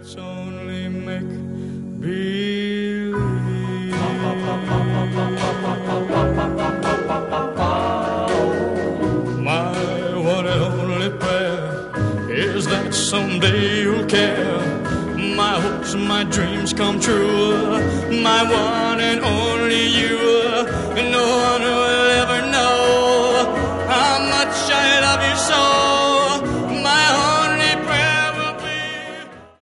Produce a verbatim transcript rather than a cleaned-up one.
It's only make believe. My one and only prayer is that someday you'll care. My hopes and my dreams come true. My one and only you.